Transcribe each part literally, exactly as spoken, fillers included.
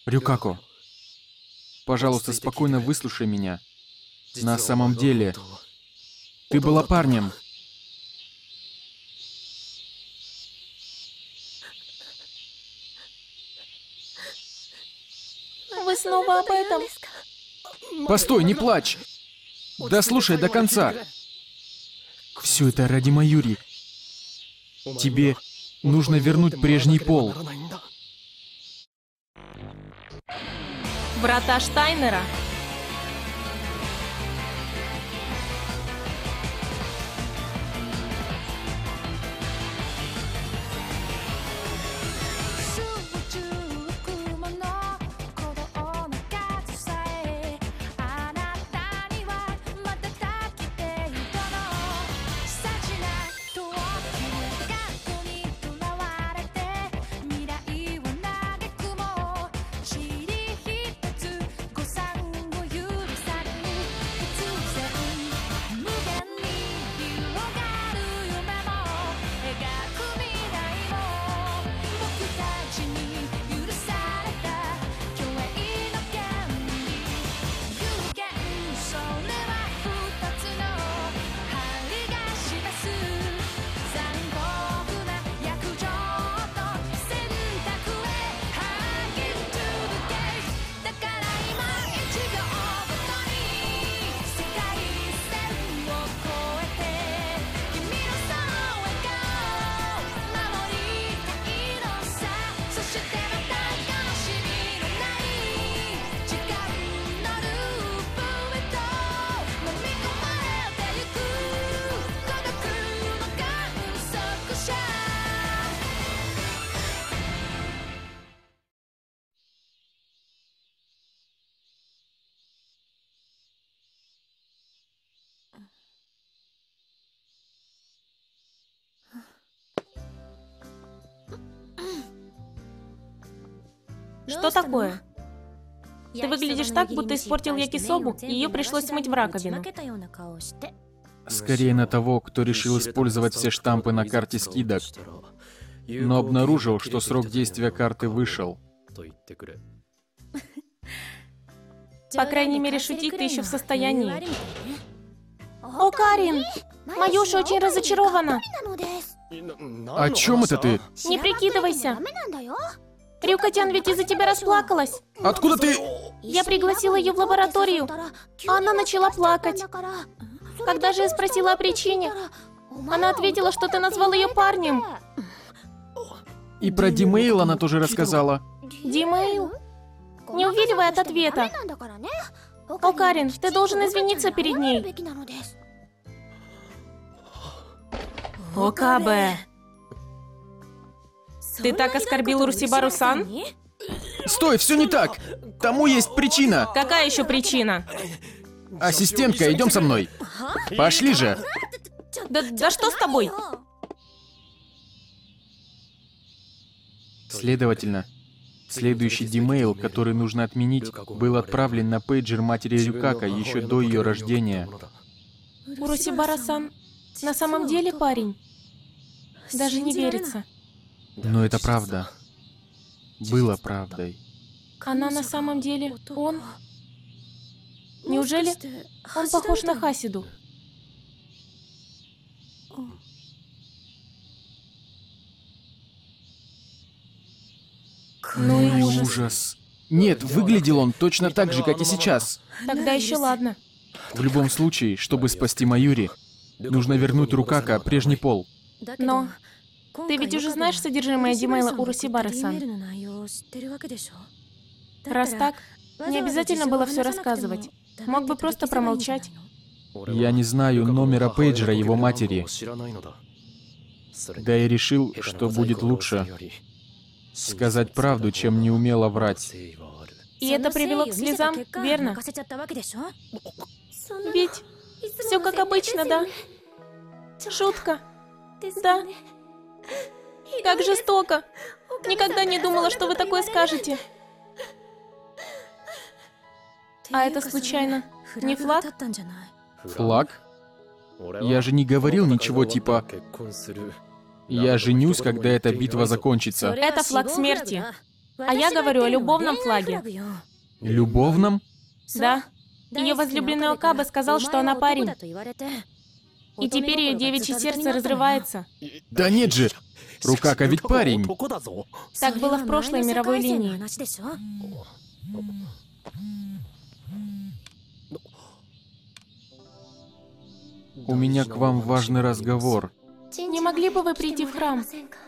Рюкако, пожалуйста, спокойно выслушай меня. На самом деле, ты была парнем. Вы снова об этом? Постой, не плачь! Дослушай до конца. Все это ради Маюри. Тебе нужно вернуть прежний пол. Врата Штайнера? Что такое? Ты выглядишь так, будто испортил якисобу, и ее пришлось смыть в раковину. Скорее на того, кто решил использовать все штампы на карте скидок, но обнаружил, что срок действия карты вышел. По крайней мере, шутить ты еще в состоянии. О, Карин! Маюша очень разочарована. О чем это ты? Не прикидывайся. Рюка-тян ведь из-за тебя расплакалась. Откуда ты? Я пригласила ее в лабораторию, а она начала плакать. Когда же я спросила о причине, она ответила, что ты назвал ее парнем. И про Димейл она тоже рассказала. Димейл? Не увиливай от ответа. О, Карин, ты должен извиниться перед ней. Окабе. Ты так оскорбил Урусибару-сан? Стой, все не так! Тому есть причина! Какая еще причина? Ассистентка, идем со мной! Пошли же! Да, да что с тобой? Следовательно, следующий димейл, который нужно отменить, был отправлен на пейджер матери Рюкако еще до ее рождения. Урусибара-сан, на самом деле парень? Даже не верится. Но это правда. Было правдой. Она на самом деле... Он... Неужели он похож на Хасиду? Ну и ужас. Ужас. Нет, выглядел он точно так же, как и сейчас. Тогда еще ладно. В любом случае, чтобы спасти Маюри, нужно вернуть Рюкако прежний пол. Но... Ты ведь уже знаешь содержимое димейла Урусибары-сан? Раз так, не обязательно было все рассказывать. Мог бы просто промолчать. Я не знаю номера пейджера его матери. Да и решил, что будет лучше сказать правду, чем неумело врать. И это привело к слезам, верно? Ведь все как обычно, да? Шутка. Да. Как жестоко. Никогда не думала, что вы такое скажете. А это случайно не флаг? Флаг? Я же не говорил ничего типа «Я женюсь, когда эта битва закончится». Это флаг смерти. А я говорю о любовном флаге. Любовном? Да. Ее возлюбленный Окабе сказал, что она парень. И теперь ее девичье сердце разрывается. Да нет же! Рукака ведь парень. Так было в прошлой мировой линии. У меня к вам важный разговор. Не могли бы вы прийти в храм?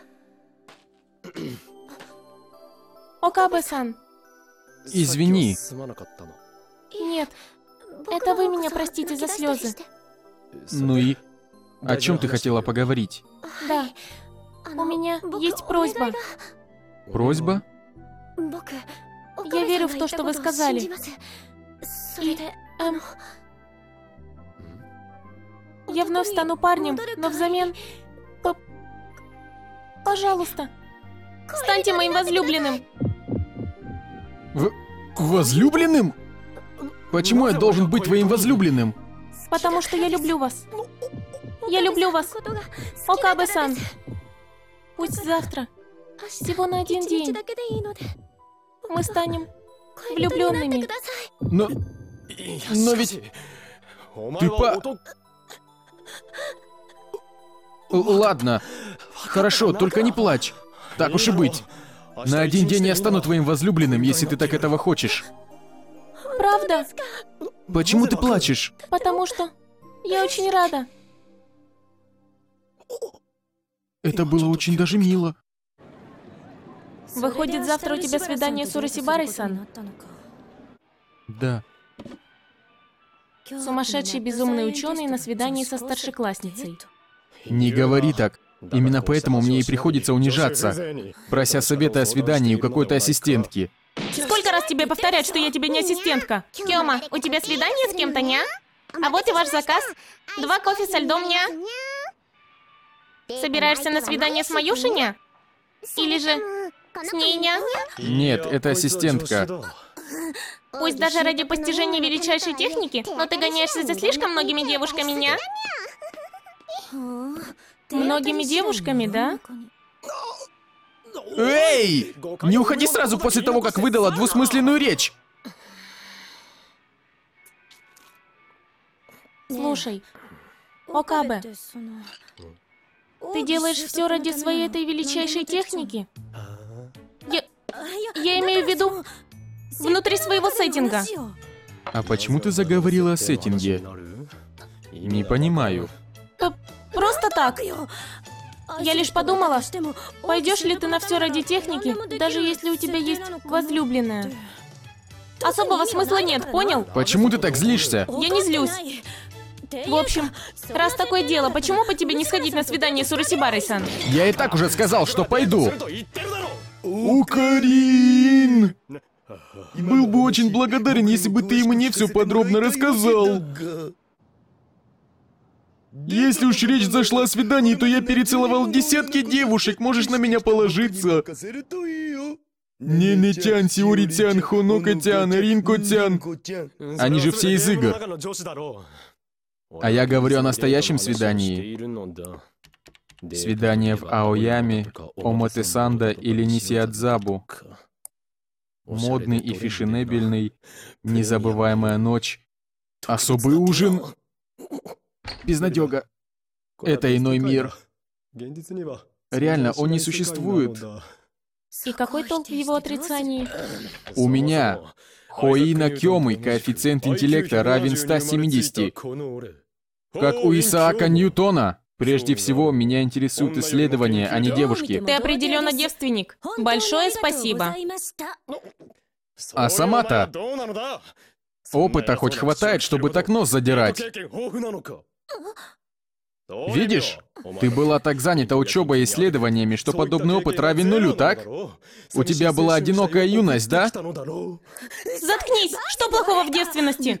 Окабе-сан. Извини. Нет. Это вы меня простите за слезы. Ну и? О чем ты хотела поговорить? Да. У меня есть просьба. Просьба? Я верю в то, что вы сказали. И, эм... Я вновь стану парнем, но взамен... П... Пожалуйста, станьте моим возлюбленным. В... Возлюбленным? Почему я должен быть твоим возлюбленным? Потому что я люблю вас. Я люблю вас. Окабе-сан. Пусть завтра, всего на один день, мы станем влюбленными. Но... Но ведь... Ты по... Ладно. Хорошо, только не плачь. Так уж и быть. На один день я стану твоим возлюбленным, если ты так этого хочешь. Правда? Почему ты плачешь? Потому что я очень рада. Это было очень даже мило. Выходит, завтра у тебя свидание с Урасибарой-сан? Да. Сумасшедший безумный ученый на свидании со старшеклассницей. Не говори так. Именно поэтому мне и приходится унижаться, прося совета о свидании у какой-то ассистентки. Сколько раз тебе повторять, что я тебе не ассистентка? Кёма, у тебя свидание с кем-то, ня? А вот и ваш заказ. Два кофе со льдом, ня? Собираешься на свидание с Маюшей, ня? Или же с ней, ня? Нет, это ассистентка. Пусть даже ради постижения величайшей техники, но ты гоняешься за слишком многими девушками, ня? Многими девушками, да? Эй! Не уходи сразу после того, как выдала двусмысленную речь! Слушай, Окабе, ты делаешь все ради своей этой величайшей техники? Я, я имею в виду внутри своего сеттинга. А почему ты заговорила о сеттинге? Не понимаю. П просто так. Я лишь подумала, пойдешь ли ты на все ради техники, даже если у тебя есть возлюбленная. Особого смысла нет, понял? Почему ты так злишься? Я не злюсь. В общем, раз такое дело, почему бы тебе не сходить на свидание с Урасибарой-сан? Я и так уже сказал, что пойду. Укарин! Был бы очень благодарен, если бы ты мне все подробно рассказал. Если уж речь зашла о свидании, то я перецеловал десятки девушек, можешь на меня положиться. Нене-тян, Сиори-тян, Хонока-тян, Ринко-тян. Они же все из игр. А я говорю о настоящем свидании. Свидание в Аояме, Омотесанда или Нисиадзабу. Модный и фешенебельный, незабываемая ночь, особый ужин. Безнадега. Это иной мир. Реально, он не существует. И какой толк в его отрицании? У меня Хоина Кёмы, коэффициент интеллекта равен ста семидесяти. Как у Исаака Ньютона. Прежде всего, меня интересуют исследования, а не девушки. Ты определенно девственник. Большое спасибо. А сама-то... Опыта хоть хватает, чтобы так нос задирать. Видишь? Ты была так занята учебой и исследованиями, что подобный опыт равен нулю, так? У тебя была одинокая юность, да? Заткнись! Что плохого в девственности?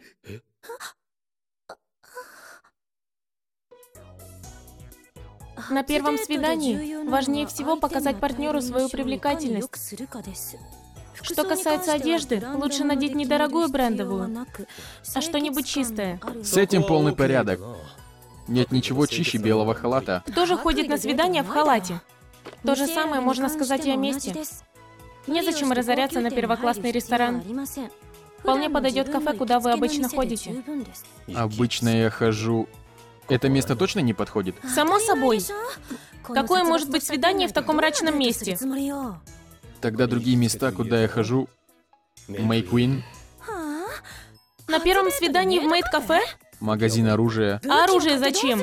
На первом свидании важнее всего показать партнеру свою привлекательность. Что касается одежды, лучше надеть не дорогую брендовую, а что-нибудь чистое. С этим полный порядок. Нет ничего чище белого халата. Кто же ходит на свидание в халате? То же самое можно сказать и о месте. Незачем разоряться на первоклассный ресторан. Вполне подойдет кафе, куда вы обычно ходите. Обычно я хожу... Это место точно не подходит? Само собой. Какое может быть свидание в таком мрачном месте? Тогда другие места, куда я хожу... Мэй Куин, На первом свидании в Мэйд-кафе? магазин оружия. А оружие зачем?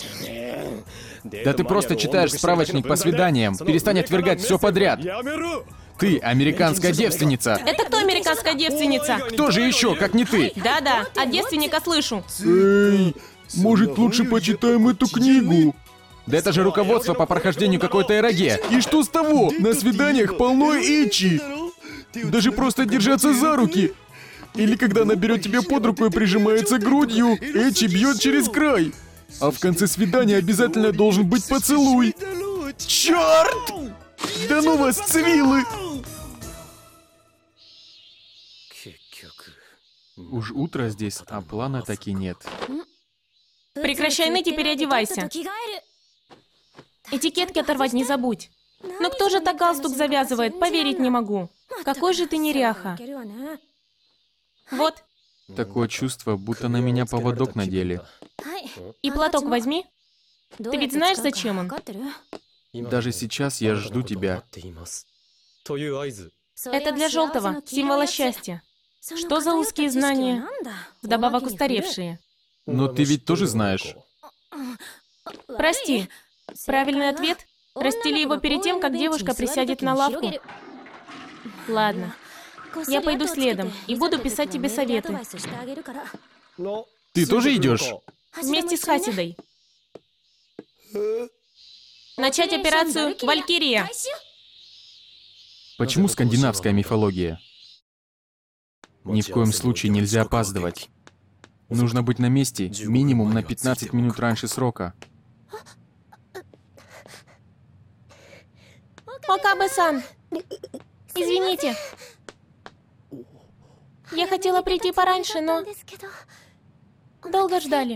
Да ты просто читаешь справочник по свиданиям. Перестань отвергать все подряд. Ты американская девственница. Это кто американская девственница? Кто же еще, как не ты? Да-да, от девственника слышу. Эй, может, лучше почитаем эту книгу? Да это же руководство по прохождению какой-то эроге. И что с того? На свиданиях полно эчи. Даже просто держаться за руки. Или когда она берет тебя под руку и прижимается грудью, эчи бьет через край. А в конце свидания обязательно должен быть поцелуй. Черт! Да ну вас, цивилы! Уж утро здесь, а плана таки нет. Прекращай ныть и переодевайся. Этикетки оторвать не забудь. Но кто же так галстук завязывает? Поверить не могу. Какой же ты неряха. Вот. Такое чувство, будто на меня поводок надели. И платок возьми. Ты ведь знаешь, зачем он? Даже сейчас я жду тебя. Это для желтого, символа счастья. Что за узкие знания? Вдобавок устаревшие. Но ты ведь тоже знаешь. Прости. Правильный ответ? Расстели его перед тем, как девушка присядет на лавку. Ладно. Я пойду следом и буду писать тебе советы. Ты тоже идешь? Вместе с Хасидой. Начать операцию «Валькирия». Почему скандинавская мифология? Ни в коем случае нельзя опаздывать. Нужно быть на месте минимум на пятнадцать минут раньше срока. Окабе-сан, извините. Я хотела прийти пораньше, но... Долго ждали.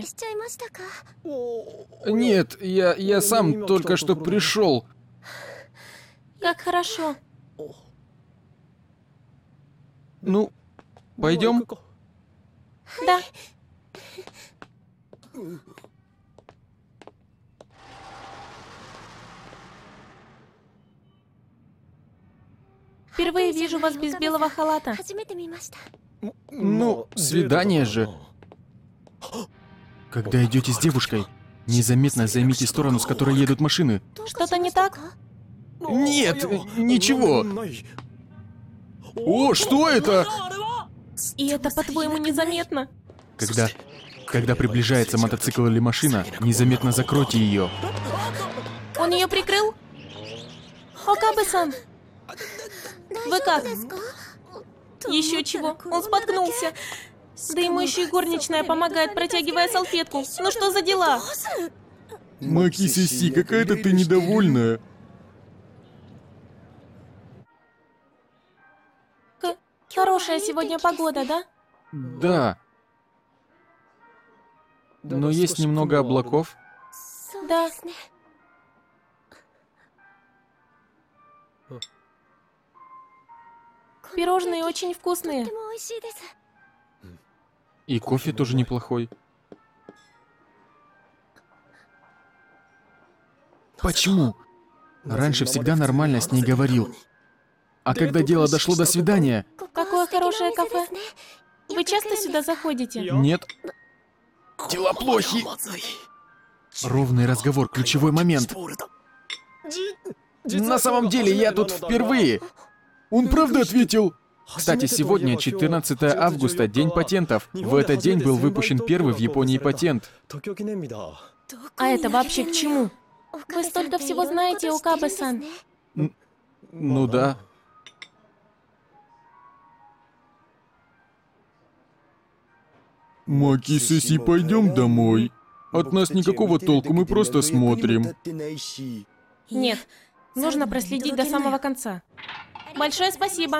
Нет, я, я сам только что пришел. Как хорошо. Ну, пойдем? Да. Впервые вижу вас без белого халата. Ну, свидание же. Когда идете с девушкой, незаметно займите сторону, с которой едут машины. Что-то не так? Нет, ничего. О, что это? И это, по-твоему, незаметно? Когда, когда приближается мотоцикл или машина, незаметно закройте ее. Он ее прикрыл? Окабе-сан, вы как? Еще чего? Он споткнулся. Да ему еще и горничная помогает, протягивая салфетку. Ну что за дела? Маки-сиси, какая-то ты недовольная. К хорошая сегодня погода, да? Да. Но есть немного облаков. Да. Пирожные очень вкусные. И кофе тоже неплохой. Почему? Раньше всегда нормально с ней говорил. А когда дело дошло до свидания... Какое хорошее кафе. Вы часто сюда заходите? Нет. Дела плохи. Ровный разговор, ключевой момент. На самом деле, я тут впервые. Он правда ответил? Кстати, сегодня четырнадцатое августа, день патентов. В этот день был выпущен первый в Японии патент. А это вообще к чему? Вы столько всего знаете, Окабе-сан. Ну да. Маки-сиси, пойдем домой. От нас никакого толку, мы просто смотрим. Нет, нужно проследить до самого конца. Большое спасибо.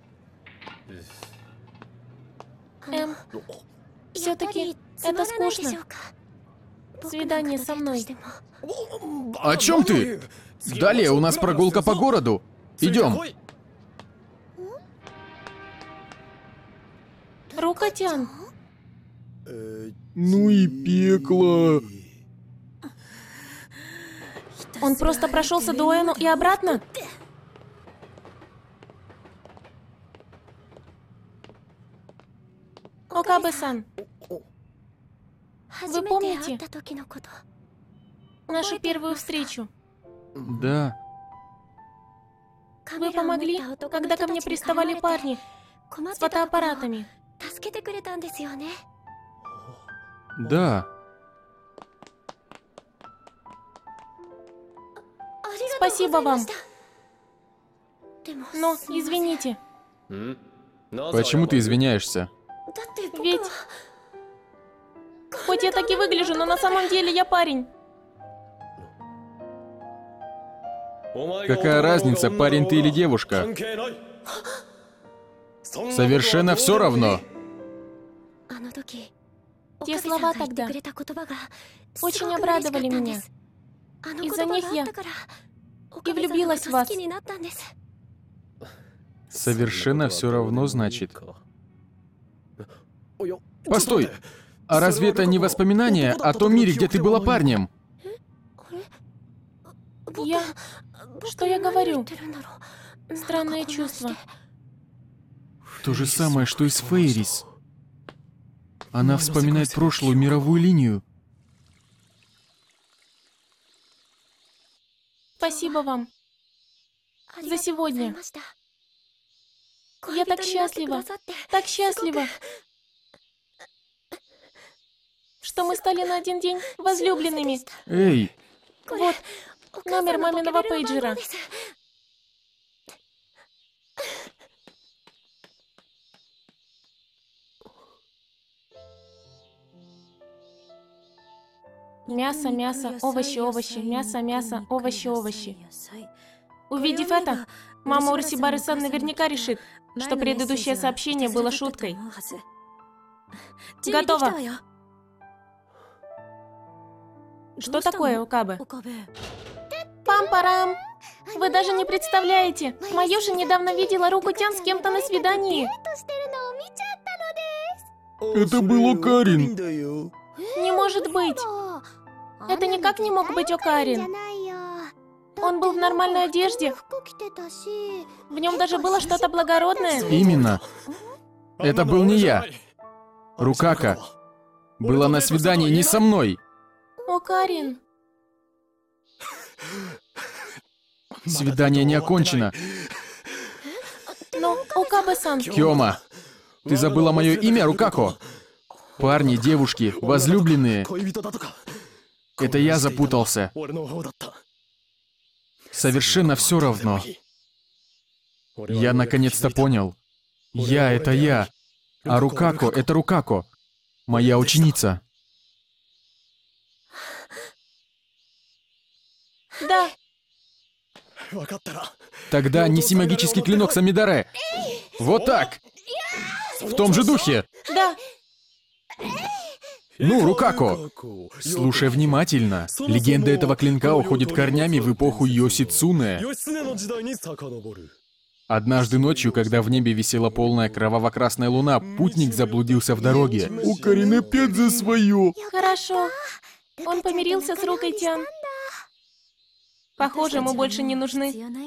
Эм, все-таки это скучно. Свидание со мной. О чем ты? Далее у нас прогулка по городу. Идем. Рука-тян. Ну и пекло. Он просто прошелся до Уэну и обратно? Окабе-сан, вы помните нашу первую встречу? Да. Вы помогли, когда ко мне приставали парни с фотоаппаратами. Да. Спасибо вам. Но, извините. Почему ты извиняешься? Ведь... Хоть я так и выгляжу, но на самом деле я парень. Какая разница, парень ты или девушка? Совершенно все равно. Те слова тогда очень обрадовали меня. Из-за них я и влюбилась в вас. Совершенно все равно, значит. Постой! А разве это не воспоминание о том мире, где ты была парнем? Я... Что я говорю? Странное чувство. То же самое, что и с Фейрис. Она вспоминает прошлую мировую линию. Спасибо вам за сегодня. Я так счастлива, так счастлива, что мы стали на один день возлюбленными. Эй! Вот номер маминого пейджера. Мясо, мясо, овощи, овощи, мясо, мясо, овощи, овощи. Увидев это, мама Урасибары-сан наверняка решит, что предыдущее сообщение было шуткой. Готово. Что такое, Окабе? Пам-парам! Вы даже не представляете, Майюша недавно видела Руку-тян с кем-то на свидании. Это был Окарин. Не может быть. Это никак не мог быть Окарин. Он был в нормальной одежде. В нем даже было что-то благородное. Именно. Это был не я. Рукака была на свидании не со мной. Окарин. Свидание не окончено. Но, Окабе-сан... Кёма, ты забыла мое имя, Рукако? Парни, девушки, возлюбленные. Это я запутался. Совершенно все равно. Я наконец-то понял. Я — это я. А Рукако — это Рукако. Моя ученица. Да. Тогда неси магический клинок Самидаре. Вот так. В том же духе. Да. Ну, Рукако, слушай внимательно. Легенда этого клинка уходит корнями в эпоху Йоси Цуне. Однажды ночью, когда в небе висела полная кроваво-красная луна, путник заблудился в дороге. Окарин опять за свое. Хорошо. Он помирился с Рукой-тян. Похоже, ему больше не нужны.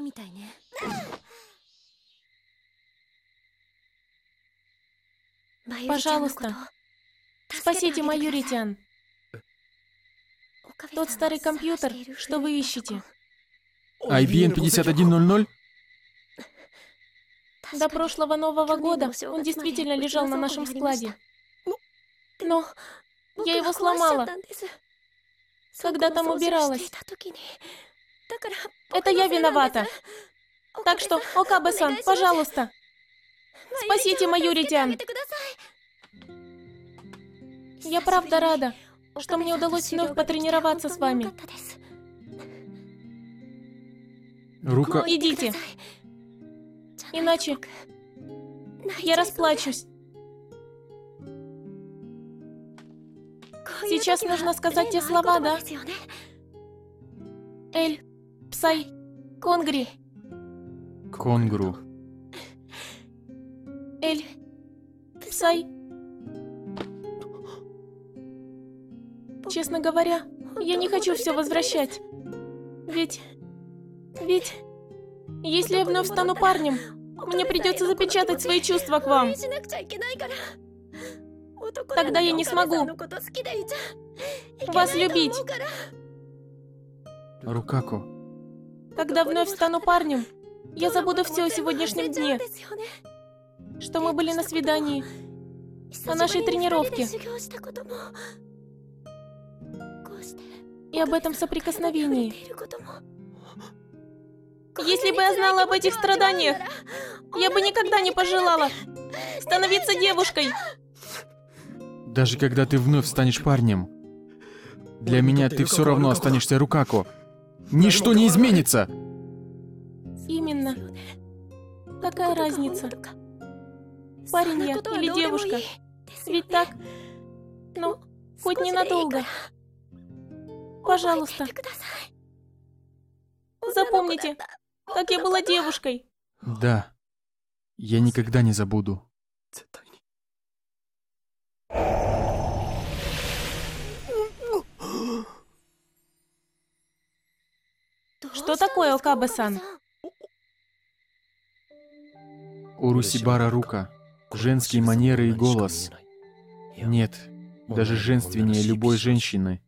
Пожалуйста, спасите Майюри-тян. Тот старый компьютер, что вы ищете. ай би эм пятьдесят один ноль ноль? До прошлого Нового года он действительно лежал на нашем складе. Но я его сломала, когда там убиралась. Это я виновата. Так что, Окабе-сан, пожалуйста, спасите Майюри-тян. Я правда рада, что мне удалось вновь потренироваться с вами. Рука... Идите. Иначе я расплачусь. Сейчас нужно сказать те слова, да? Эль, Псай, Псай. Честно говоря, я не хочу все возвращать. Ведь... Ведь... Если я вновь стану парнем, мне придется запечатать свои чувства к вам. Тогда я не смогу вас любить. Рукако. Когда вновь стану парнем, я забуду все о сегодняшнем дне. Что мы были на свидании, о нашей тренировке. И об этом соприкосновении. Если бы я знала об этих страданиях, я бы никогда не пожелала становиться девушкой. Даже когда ты вновь станешь парнем, для меня ты все равно останешься Рукако. Ничто не изменится! Именно. Какая разница? Парень я или девушка? Ведь так? Ну, хоть ненадолго. Пожалуйста. Запомните, как я была девушкой. Да. Я никогда не забуду. Что такое, Окабе-сан? Урусибара Рука. Женские манеры и голос. Нет, даже женственнее любой женщины.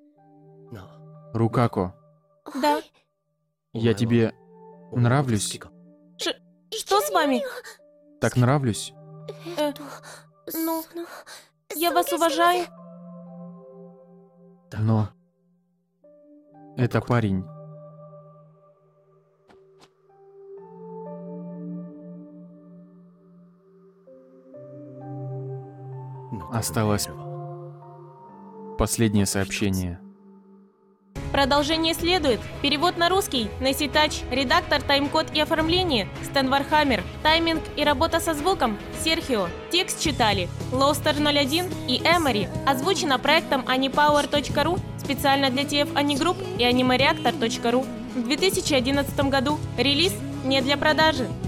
Рукако. Да. Я тебе нравлюсь? Ш что с вами? Так нравлюсь? Э, ну, я вас уважаю. Но... Это парень. Осталось последнее сообщение. Продолжение следует. Перевод на русский. Несси Тач. Редактор, тайм-код и оформление. Стэн Вархаммер. Тайминг и работа со звуком. Серхио. Текст читали Лоустер ноль один и Эмори. Озвучено проектом Anipowер точка ру специально для ти эф Anigroup и анимереактор точка ру в две тысячи одиннадцатом году. Релиз не для продажи.